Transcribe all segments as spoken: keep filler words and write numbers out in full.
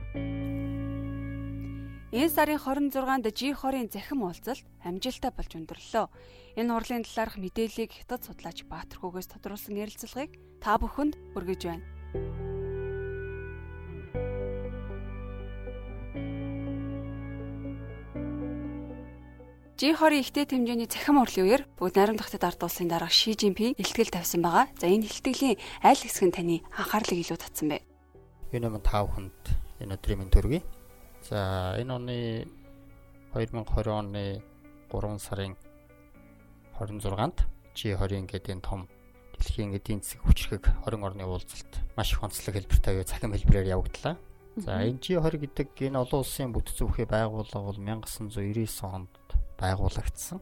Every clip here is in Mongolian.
Энэ сарын хорин зургаанд жи двадцать захим уулзалт амжилттай болж өндөрлөө. Энэ хурлын талаарх мэдээллийг хятад судлаач Баатар Хүүгээс тодруулсан ярилцлагыг та бүхэнд хүргэж байна. жи двадцать ихтэй хэмжээний захим хурлын үеэр бүгд найрамдахтад ард улсын дарга Ши Жинпинг илтгэл тавьсан байгаа. За энэ илтгэлийн аль хэсэг нь таны анхаарлыг илүү татсан бэ? Энэ юм та бүхэнд энэ өдрийн мэнд төргий. За энэ оны двадцать двадцать оны гурван сарын двадцать шестанд жи двадцать гэдэг энэ том дэлхийн эдийн засгийн хүчрхэг хорин орны уулзалт маш их онцлог хэлбэртэй захим хэлбэрээр явагдлаа. За энэ жи двадцать гэдэг энэ олон улсын бүтэц зөвхөн байгууллага бол 천구 девяносто девять онд байгуулагдсан.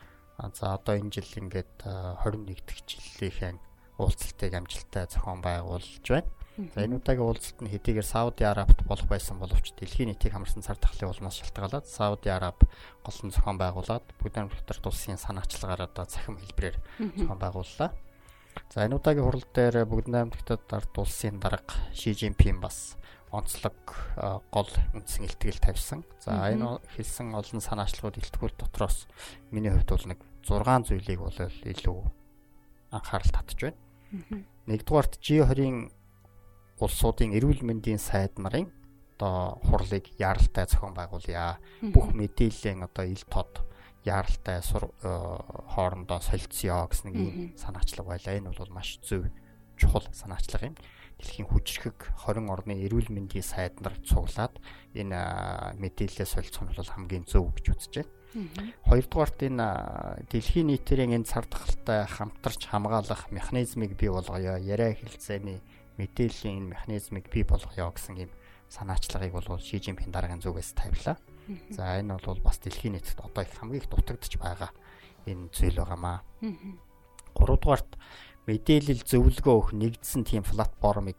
За одоо энэ жил ингээд двадцать one дахь жилийнхэн уулзалтыг амжилттай зохион байгуулж байна. За энэ удаагийн уулзалт нь хэдийгээр Сауди Арабид болох байсан боловч дэлхийн нийтийг хамарсан цар тахлын улмаас шалтгаалаад Сауди Араб голлон зохион байгуулад бүгд хамтарч улсын санаачлагаараа захим хэлбэрээр зохион байгууллаа. За энэ удаагийн хурал дээр бүгд хамтарч ард улсын дарга Ши Жинпинг бас онцлог гол үндсэн илтгэл тавьсан. За энэ хэлсэн олон санаачлагууд илтгүүл дотроос миний хувьд бол нэг зургаан зүйлийг бол илүү анхаарал татж байна. Нэгдүгээрт жи двадцать улсуудын эрүүл мэндийн сайд нарын одоо хурлыг яаралтай зохион байгуулъя. Бүх мэдээллийн одоо ил тод яаралтай хоорондоо солилцъё гэсэн нэг санаачлаг байлаа. Энэ бол маш зөв чухал санаачлаг юм. Дэлхийн хүчрхэг хорин орны эрүүл мэндийн сайд нар цуглаад энэ мэдээлэлээ солилцох нь бол хамгийн зөв гэж үзэж байна. Хоёрдугаарт энэ дэлхийн нийтийн энэ цар тахалтай хамтарч хамгаалах механизмыг бий болгоё. Яриа хэлцээний мэдээллийн механизмыг бий болгоё гэсэн юм санаачлагыг бол Ши Жинпинг дараагийн зүгээс тавилаа. За энэ бол бас дэлхийн нийтэд одоо их хамгийн их дутагдж байгаа энэ зүйл байгаамаа. Гуравдугаарт мэдээлэл зөвлөгөө өгөх нэгдсэн тийм платформыг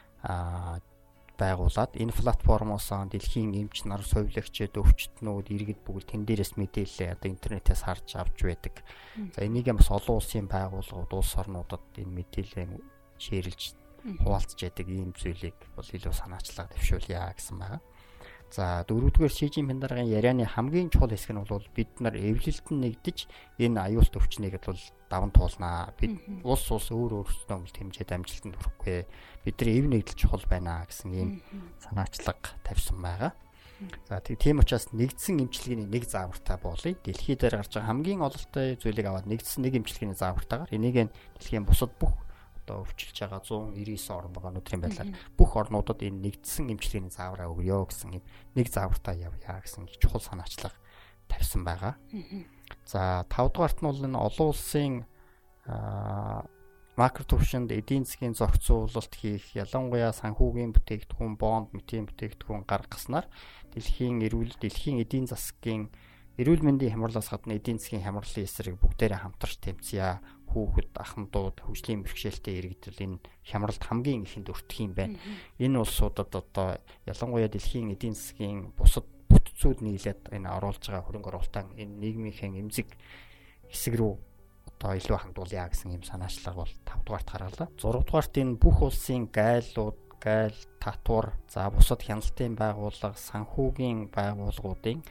байгуулад энэ платформоос дэлхийн эмч нар, совилогчид, өвчтнүүд, иргэд бүгд тэн дээрээс мэдээлэл одоо интернетээс харж авч байдаг. За энийг бас олон улсын байгууллагууд, улс орнуудад энэ мэдээлэл шеэрлж хуваалцж яадаг ийм зүйлийг бол илүү санаачлаад төвшүүлье гэсэн байгаа. За дөрөвдүгээр Ши Жинпинг дараагийн ярианы хамгийн чухал хэсэг нь бол бид нар эвлэлтэн нэгдэж энэ аюулт өвчнийг бол даван туулнаа. Бид улс улс өөр өөрсдөө бол хэмжээд амжилтанд хүрэхгүй. Бид нар эв нэгдэл чухал байна гэсэн ийм санаачлага тавьсан байгаа. За тийм учраас нэгдсэн эмчилгээний нэг заавартай болъё. Дэлхий дээр гарч байгаа хамгийн ололтой зүйлийг аваад нэгдсэн нэг эмчилгээний заавартайгаар энийг дэлхийн бусад бүх өвчилж байгаа one ninety-nine орн байгаа нүдрийн байдлаар бүх орнуудад энэ нэгдсэн эмчилгээний заавраа өгье гэсэн нэг заавартай явъя гэсэн чухал санаачлага тавьсан байгаа. За тавдугаарт нь бол энэ олон улсын макро түвшинд эдийн засгийн зохицуулалт хийх, ялангуяа санхүүгийн бүтээгдэхүүн, бонд, мэтийн бүтээгдэхүүн гаргаснаар дэлхийн эрүүл дэлхийн эдийн засгийн эрүүл мэндийн хямралаас гадна эдийн засгийн хямралын эсрэг бүгдээрээ хамтарч тэмцъя. Хүүхэд, ахмадууд, хөгжлийн бэрхшээлтэй иргэдэл энэ хямралд хамгийн ихэнд өртөх юм байна. Энэ улсуудад одоо ялангуяа дэлхийн эдийн засгийн бусад бүтцүүд нийлээд энэ оруулж байгаа хөрөнгө оруулалтаа энэ нийгмийн эмзэг хэсэг рүү одоо илүү хандуулъя гэсэн юм санаачлага бол тавдугаарт гаргалаа. зургаадугаарт энэ бүх улсын гайлууд, гайл, татвар, за бусад хяналтын байгууллага, санхүүгийн байгууллагуудын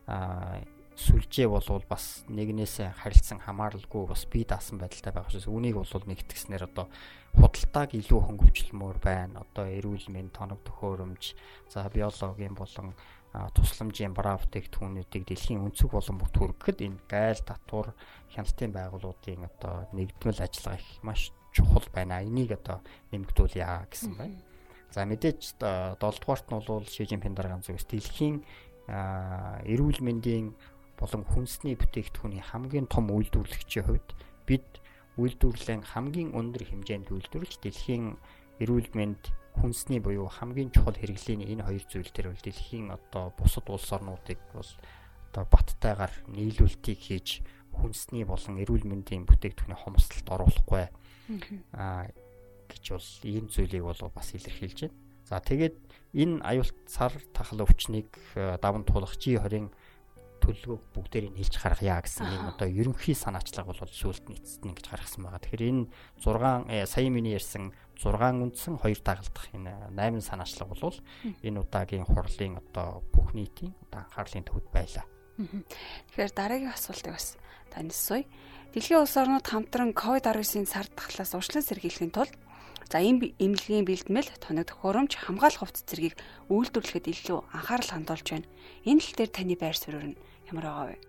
сүлжээ болвол бас нэгнээсээ харилцан хамааралгүй бас бие даасан байдалтай байгаа учраас үүнийг бол нэгтгэснээр одоо худалдааг илүү хөнгөвчлмөр байна. Одоо эрүүл мэнд, тоног төхөөрөмж, за биологийн болон тусламжийн бараа бүтээгдэхүүнүүдийг дэлхийн өнцөг болон бүх төрөгд энэ гайл, татвар, хяналтын байгууллагуудын одоо нэгдмэл ажиллагаа их маш чухал байна. Энийг одоо нэмэгдүүлъя гэсэн байна. За мэдээж долдугаарт нь бол Ши Жинпинг дараагийн зүгээс дэлхийн эрүүл мэндийн болон хүнсний бүтээгдэхүүний хамгийн том үйлдвэрлэгчийн хувьд бид үйлдвэрлэлийн хамгийн өндөр хэмжээнд үйлдвэрлэж дэлхийн эрүүл мэнд, хүнсний буюу хамгийн чухал хэрэглээний энэ хоёр зүйл төр бол дэлхийн одоо бусад улс орнуудыг бол одоо баттайгаар нийлүүлэлтийг хийж хүнсний болон эрүүл мэндийн бүтээгдэхүүний хомсдолд оруулахгүй аа гэж бол ийм зүйлийг бол бас илэрхийлж байна. За тэгээд энэ аюулт цар тахал өвчнийг даван туулах жи двадцать төлөвлөгөөг бүгдээрийг хэлж гаргая гэсэн юм одоо ерөнхий санаачлага бол сүүлд нь эцэст нь ингэж гаргасан байгаа. Тэгэхээр энэ six сая миний ярьсан зургаан үндсэн хоёр дагалдах энэ найман санаачлаг бол энэ удаагийн хурлын одоо бүх нийтийн одоо анхаарлын төвд байлаа. Тэгэхээр дараагийн асуултыг бас танилцуулъя. Дэлхийн улс орнууд хамтран ковид дөрвөн сард тахлаас урьдчилан сэргийлэхийн тулд за энэ эмнэлгийн бэлтгэл, тоног төхөөрөмж, хамгаалах хувцас зэргийг үйлдвэрлэхэд илүү анхаарал хандуулж байна. Энэ тал дээр таны байр суурь нь ямар байгаа вэ?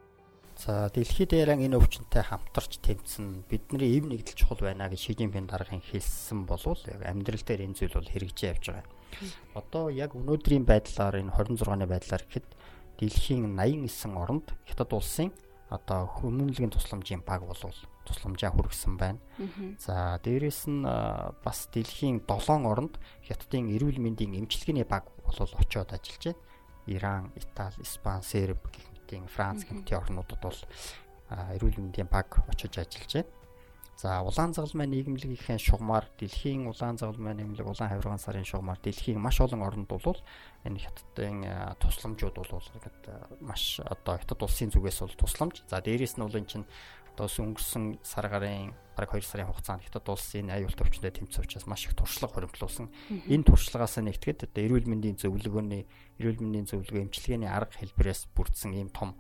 За дэлхийд яран энэ өвчнөд хамтарч тэмцэн бидний эв нэгдэл чухал байна гэж Ши Жинпин даргын хэлсэн болвол яг амьдрал дээр энэ зүйл бол хэрэгжиж явж байгаа. Одоо яг өнөөдрийн байдлаар энэ двадцать сixны байдлаар гэхэд дэлхийн восемьдесят нine оронд Хятад улсын одоо хүмүүнлэгийн тусламжийн баг болвол тусламжаа хүргэсэн байна. За дээрэс нь бас дэлхийн seven оронд Хятадын эрүүл мэндийн эмчилгээний баг болвол очиод ажиллаж байна. Иран, Итали, Испани, Серб гэх мэтийн Франц гэмтийн орнуудад бол эрүүл мэндийн баг очиж ажиллаж байна. За улаан загалмай нийгэмлэгийнхээ шугамар дэлхийн улаан загалмай нийгэмлэг улаан хавиргаан сарын шугамар дэлхийн маш олон оронд бол энэ Хятадын тусламжууд бол ингээд маш одоо Хятад улсын зүгээс бол тусламж. За дээрээс нь бол эн чинь одоо өнгөрсөн сар гарын бараг two сарын хугацаанд Хятад улсын аюулт өвчнөд тэмцэх учраас маш их туршлага хуримтлуулсан. Энэ туршлагаас нэгтгэхэд одоо эрүүл мэндийн зөвлөгөөний эрүүл мэндийн зөвлөгөө эмчилгээний арга хэлбэрээс бүрдсэн ийм том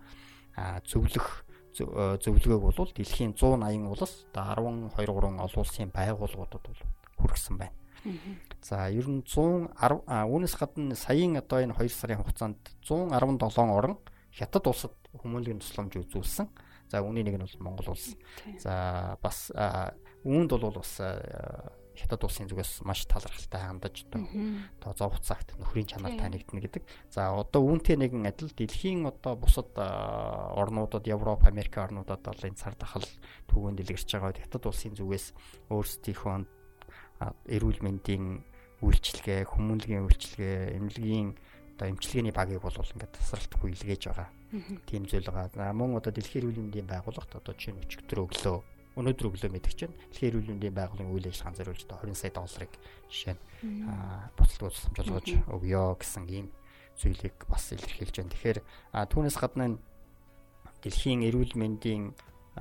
зөвлөх зөвлөгөөг бол дэлхийн one eighty улс одоо twelve three олон улсын байгууллагуудад бол хүргэсэн байна. За ер нь one ten үүнээс гадна саяын одоо энэ two сарын хугацаанд one seventeen орн Хятад улсад хүмүүнлэгийн тусламж үзүүлсэн. За үүний нэг нь бол Монгол улс. За бас үүнд бол бас Хятад улсын зүгээс маш талархалтай хандаж одоо зов хуцаагт нөхрийн чанар танигдна гэдэг. За одоо үүнтэй нэгэн адил дэлхийн одоо бусад орнуудад Европ, Америк орнуудад бол энэ цар тахал түүхэнд дэлгэрч байгаа Хятад улсын зүгээс өөрсдийнхөө эрүүл мэндийн үйлчилгээ, хүмүүнлэгийн үйлчилгээ, эмнэлгийн одоо эмчилгээний багийг бол ингээд тасралтгүй илгээж байгаа. Тийм зүйл байгаа. Мөн одоо дэлхийн эрүүл мэндийн байгууллагт одоо чинь өчигдөр өглөө өнөөдөр өглөө мэдгэж байна. Дэлхийн эрүүл мэндийн байгууллагын үйл ажиллагаанд зориулж twenty сая долларыг жишээ нь буцалт тусламж олгож өгье гэсэн ийм зүйлийг бас илэрхийлж байна. Тэгэхээр түүнээс гадна дэлхийн эрүүл мэндийн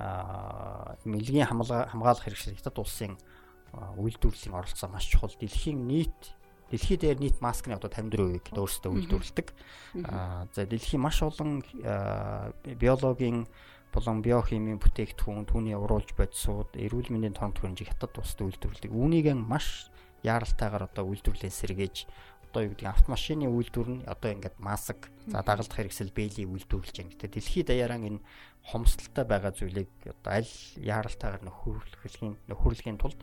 эмнэлгийн хамгаалах хэрэгсэл Хятад улсын үйлдвэрлэлийн оролцоо маш чухал. Дэлхийн нийт дэлхийд дээр нийт маскны одоо fifty-four percent өөрсдөө үйлдвэрлэдэг. За дэлхийн маш олон биологийн болон биохимийн бүтээгдэхүүн, түүний уруулж бодисууд, эрүүл мэндийн тоног хөрөнжийг Хятад улсад үйлдвэрлэдэг. Үүнийг маш яаралтайгаар одоо үйлдвэрлэлээ сэргээж одоо юу гэдэг автомашины үйлдвэр нь одоо ингээд маск, за дагалдах хэрэгсэл бэйли үйлдвэрлэж байна. Гэтэ дэлхийд даяараа энэ хомсдолтой байгаа зүйлийг одоо аль яаралтайгаар нөхөрлөхийн нөхөрлөхийн тулд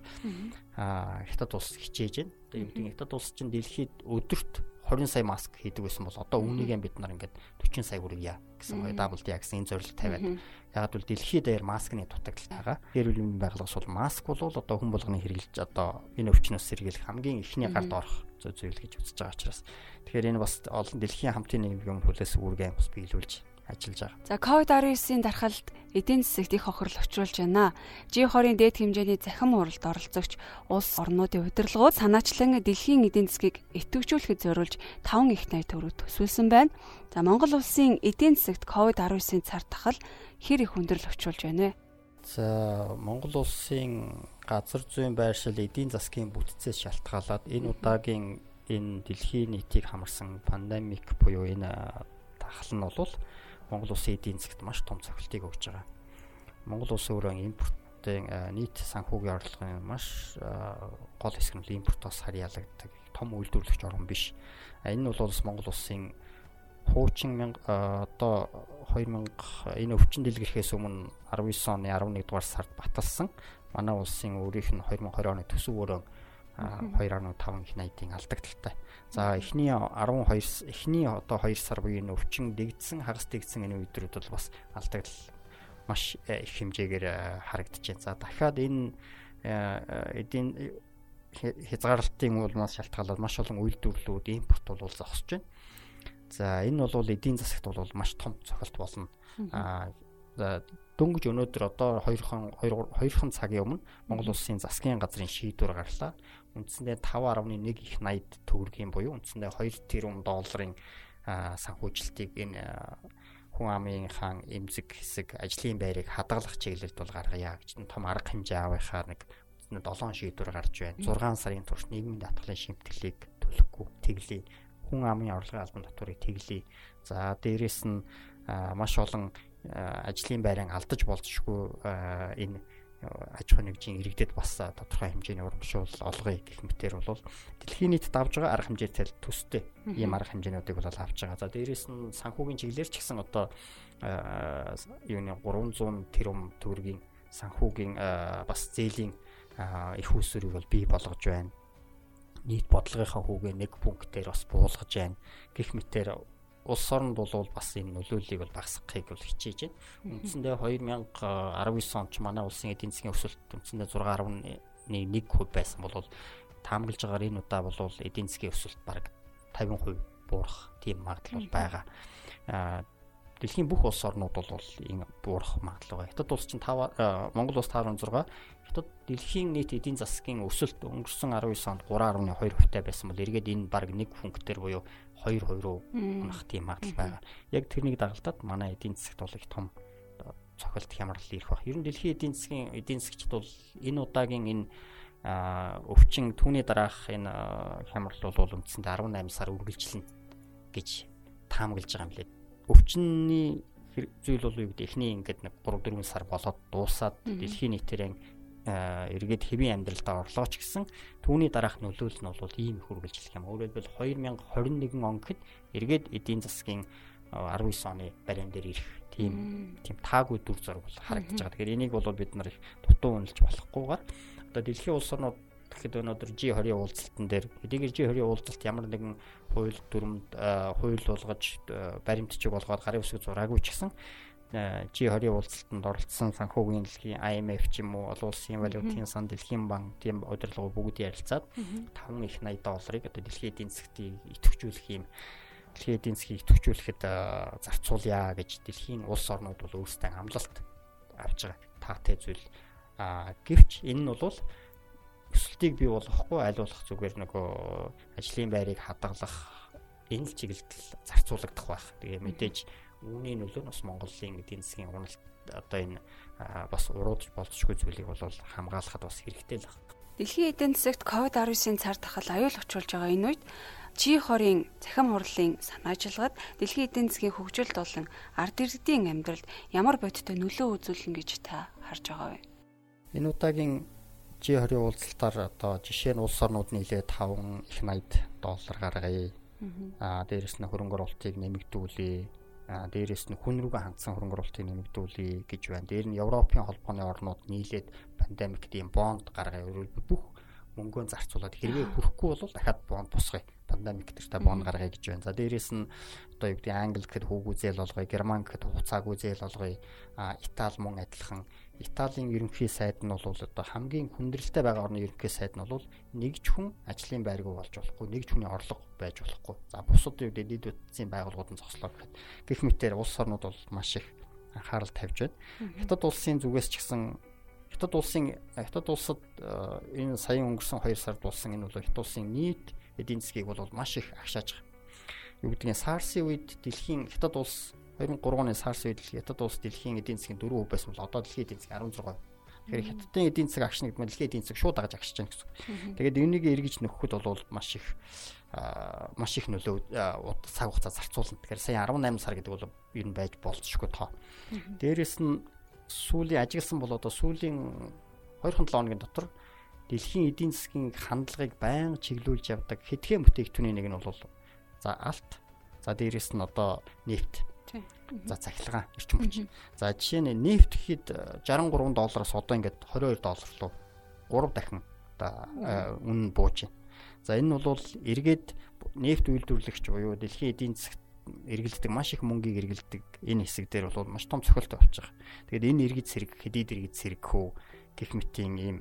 аа Хятад улс хичээж байна. Одоо юу гэдэг Хятад улс чинь дэлхийд өдөрт twenty сая маск хийдэг байсан бол одоо үүнийгээ бид нар ингээд forty сая хүргье гэсэн гоё дабл дэ гэсэн энэ зорилго тавиад. Ягаад бол дэлхийд даяар маскны дутагдaltaй байгаа. Эрүүл мэндийн байгууллагаас бол маск бол одоо хүн болгоны хэрэглэж одоо энэ өвчнөөс сэргийлэх хамгийн ихний гард орох зүйл гэж үзэж байгаа учраас тэгэхээр энэ бас олон дэлхийн хамтын нийгмийн хүлээс үүргээ бас биелүүлж ажиллаж байгаа. За ковид nineteen дархалд эдийн засагт их хохирол учруулж байна. жи twenty дээд хэмжээний захим уралд оролцогч улс орнуудын удирдлагууд санаачлан дэлхийн эдийн засгийг идэвхжүүлэхэд зориулж five их найт төгрөг төсвөлсөн байна. За Монгол улсын эдийн засагт ковид nineteen цар тахал хэр их хүндрэл учруулж байна вэ? За Монгол улсын газар зүйн байршил эдийн засгийн бүтцээс шалтгаалаад энэ удаагийн энэ дэлхийн нийтийг хамарсан пандемик буюу энэ тахал нь бол Монгол улсын эдийн засагт маш том цохилтыг өгж байгаа. Монгол улс өөрөө импортын нийт санхүүгийн орлогын маш гол хэсэг нь импортоос харьяалагддаг том үйлдвэрлэгч орн биш. Энэ нь бол Монгол улсын хуучин одоо two thousand энэ өвчин дэлгэрхээс өмнө nineteen оны eleven дугаар сард баталсан. Манай улсын өөрийнх нь twenty twenty оны төсөв өрөө two point five их найдын алдагдaltaй. За эхний twelve эхний одоо two сар буюу энэ өвчин дэгдсэн, хагас дэгдсэн энэ үедрүүд бол бас алдагдал маш их хэмжээгээр харагдаж байна. За дахиад энэ эдийн хязгаарлалтын улмаас шалтгаалаад маш олон үйлдвэрлэлүүд импорт бол зогсож байна. За энэ бол эдийн засагт бол маш том цохилт болно. Аа дөнгөж өнөөдөр одоо хоёрхан цагийн өмнө Монгол улсын засгийн газрын шийдвэр гарлаа. Үндсэндээ five point one их найд төгрөгийн буюу үндсэндээ two тэрбум долларын санхүүжилтийг энэ хүн амын хаан эмзэг хэсэг ажлын байрыг хадгалах чиглэлд бол гаргая гэж том арга хэмжээ авахаар нэг нь долоон шийдвэр гарч байна. зургаан сарын турш нийгмийн даатгалын шимтгэлийг төлөхгүй тэглэе. Хүн амын орлогын албан татварыг тэглэе. За дээрэс нь маш олон ажлын байран алдаж болзошгүй энэ аж ахуйн нэгжийн иргэдэд бас тодорхой хэмжээний урамшуул олгоё гэх мэтээр бол дэлхийн нийт давж байгаа арга хэмжээтэй төстэй ийм арга хэмжээнүүдийг бол авч байгаа. За дээрэс нь санхүүгийн чиглэлээр ч гэсэн одоо юуны гурван зуун тэрбум төгрөгийн санхүүгийн бас зээлийн их усрыг бол бий болгож байна. Нийт бодлогынхаа хүүгээ нэг пунктээр бас буулгаж байна. Гэх мэтээр улс оронд бол бас энэ нөлөөллийг бол багасгахыг бол хичээж байна. Үндсэндээ хоёр мянга арван девять онд ч манай улсын эдийн засгийн өсөлт үндсэндээ зургаан гаруй нэг хувь байсан бол таамаглаж байгаагаар энэ удаа бол эдийн засгийн өсөлт бараг тавин хувь буурах тийм магадлал байгаа. Дэлхийн бүх улс орнууд бол энэ буурах магадлал байгаа. Хятад улс чинь Монгол улс таван зураг, хятад дэлхийн нийт эдийн засгийн өсөлт өнгөрсөн арван девять онд гурван гаруй хоёр хувьтай байсан бол эргээд энэ бараг нэг пунктээр буюу хоёр хувь руу унах тийм магадлал байгаа. Яг тэрнийг дагалдаад манай эдийн засагт бол их том цохилт хямрал ирэх баг. Ер нь дэлхийн эдийн засгийн эдийн засгчд бол энэ удаагийн энэ өвчин түүний дараах энэ хямрал бол үндсэндээ арван найман сар үргэлжилнэ гэж таамаглаж байгаа юм лээ. Өвчний зүйл бол юу гэдэг эхний ингээд нэг гурав дөрвөн сар болоод дуусаад дэлхийн нийтээр эргээд хэвийн амьдралдаа орлоо ч гэсэн түүний дараах нөлөөлөл нь бол ийм их үргэлжлэх юм. Өөрөөр хэлбэл две тысячи двадцать one он гэхэд эргээд эдийн засгийн арван девять оны бариан дээр ирэх тийм тийм таагүй дүр зураг бол харагдаж байгаа. Тэгэхээр энийг бол бид нар их дутуу үнэлж болохгүйгээр одоо дэлхийн улс орнууд гэхэд өнөөдөр жи тwenty уулзалтан дээр эдгээр жи twenty уулзалт ямар нэгэн хууль дүрмд хууль болгож баримтчиг болгоод гарын үсэг зураагүй ч гэсэн жи twenty уулзалтанд оролцсон санхүүгийн дэлхийн ай эм эф ч юм уу олон улсын валютын сан дэлхийн банк тийм удирдлагууд бүгд ярилцаад таван их eighty долларыг одоо дэлхийн эдийн засгийг идэвхжүүлэх юм дэлхийн эдийн засгийг идэвхжүүлэхэд зарцуулъя гэж дэлхийн улс орнууд бол өөрсдөө амлалт авч байгаа таатай зүйл. А гэвч энэ нь бол өсөлтийг бий болгохгүй аль болох зүгээр нөгөө ажлын байрыг хадгалах энэ л чиглэлд зарцуулагдах байх. Тэгээ мэдээж үүний нөлөө нь бас Монголын эдийн засгийн уналт одоо энэ бас уруудж болцшгүй зүйлийг бол хамгаалахад бас хэрэгтэй л байна. Дэлхийн эдийн засагт ковид nineteen цар тахал аюул учруулж байгаа энэ үед жи twenty цахим хурлын санаачлалд дэлхийн эдийн засгийн хөгжилд болон ард иргэдийн амьдралд ямар бодиттой нөлөө үзүүлнэ гэж та харж байгаа вэ? Энэ удаагийн жи twenty уулзалтаар одоо жишээ нь улс орнууд нийлээ таван их eighty доллар гаргая. Аа дээрэс нь хөрөнгө оруулалтыг нэмэгдүүлээ. Аа дээрэс нь хүн рүүгээ хандсан хөрөнгө оруулалтыг нэмэгдүүлээ гэж байна. Дээр нь Европын холбооны орнууд нийлээд пандемикт ийм бонд гаргая. Бүх мөнгөө зарцуулаад хэрвээ хүрэхгүй бол дахиад бонд босгоё. Пандемик төртэй бонд гаргая гэж байна. За дээрэс нь одоо юу гэдэг Англи гэхэд хүүгүй зээл болгоё, Герман гэхэд хугацаагүй зээл болгоё. Аа Итали мөн адилхан. Италийн ерөнхий сайд нь бол одоо хамгийн хүндрэлтэй байгаа орны ерөнхий сайд нь бол нэгж хүн ажлын байргүй болж болохгүй, нэгж хүний орлого байж болохгүй. За бусад юу гэдэг нийт үтцийн байгууллагууд нь зогслоо гэхэд гэх мэтээр улс орнууд бол маш их анхаарал тавьж байна. Хятад улсын зүгээс ч гэсэн Хятад улсын Хятад улсад энэ саяхан өнгөрсөн two сард болсон энэ бол Хятад улсын нийт эдийн засгийг бол маш их агшааж байгаа. Юу гэдгийг SARS-ийн үед дэлхийн Хятад улс two thousand three оны SARS үед Хятад улс дэлхийн эдийн засгийн four percent байсан бол одоо дэлхийн эдийн засгийн sixteen percent. Тэгэхээр Хятадын эдийн засаг агшна гэдэг нь дэлхийн эдийн засаг шууд дагаж агшиж байна гэсэн. Тэгээд энийг эргэж нөхөхөд бол маш их маш их нөлөө цаг хугацаа зарцуулна. Тэгэхээр сая eighteen сар гэдэг бол ер нь байж болцшгүй тоо. Дээрээс нь сүүлийн ажигласан бол одоо сүүлийн two seven хоногийн дотор дэлхийн эдийн засгийн хандлагыг байнга чиглүүлж явдаг хэдхэн бүтээгдэхүүний нэг нь бол за алт, за дээрээс нь одоо нефт. За цахилгаан, эрчим хүч. За жишээ нь нефт гэхэд sixty-three доллараас одоо ингээд twenty-two доллар руу three дахин одоо үнэ бууж байна. За энэ нь бол эргээд нефт үйлдвэрлэгч буюу дэлхийн эдийн засагт эргэлддэг маш их мөнгийг эргэлддэг энэ хэсэг дээр бол маш том цохилт болж байгаа. Тэгээд энэ иргэд сэрэг хэдийд иргэд сэрэгхүү гэх мэтийн ийм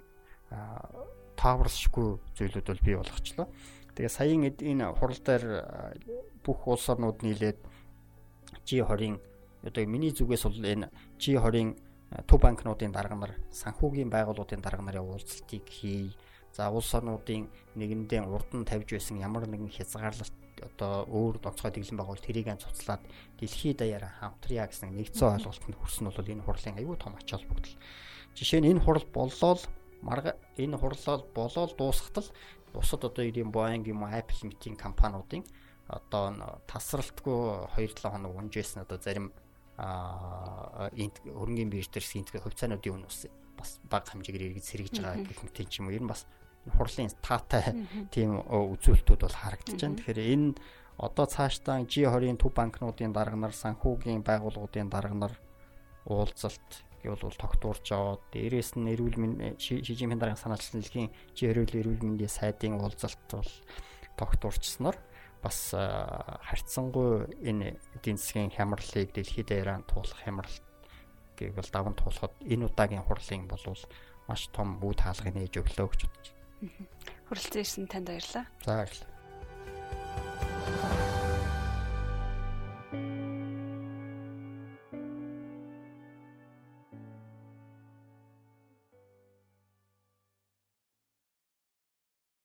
тааварсшгүй зүйлүүд бол бий болгочлоо. Тэгээд саяын энэ хурал дээр бүх улс орнууд нийлээд жи twenty одоо миний зүгээс бол энэ жи twenty төв банкнуудын дарга нар, санхүүгийн байгууллагын дарга нарын уулзалтыг хий. За улс орнуудын нэгэндээ урд нь тавьж байсан ямар нэгэн хязгаарлалт одоо өөр онцгой дэглэм байгуул тэрийг цуцлаад дэлхийд даяараа хамтрая гэсэн нэгдсэн ойлголтод хүрсэн нь бол энэ хурлын аюул том ач холбогдол. Жишээ нь энэ хурал боллоо марга энэ хурлал болоод дуусахтал бусад одоо ийм Boeing юм уу Apple мэтийн компаниудын одоо тасралтгүй хоёр долоо хоног унжсэн одоо зарим аа хөрөнгөний бирж дээр синтгээ хувьцаануудын үнэ бас бага хэмжээгээр эргэж сэргэж байгаа гэх мэт юм. Ер нь бас хурлын таатай тийм үзүүлэлтүүд бол харагдаж байна. Тэгэхээр энэ одоо цаашдаа джи тwenty төв банкнуудын дарга нар, санхүүгийн байгууллагуудын дарга нар уулзалт гэвэл тогтворж аваад дээрээс нь эрүүл мэндийн Ши Жинпин даргын санаачилсан дэлхийн джи twenty эрүүл мэндийн сайдын уулзалт бол тогтворчсноор бас харьцангуй энэ эдийн засгийн хямралыг дэлхийд даяараа туулах хямрал гэвэл даван туулахад энэ удаагийн хурлын болвол маш том үе таалгыг нээж өглөө гэж бодож байна. Хүрэлцэн ирсэн танд баярлалаа. За баярлалаа.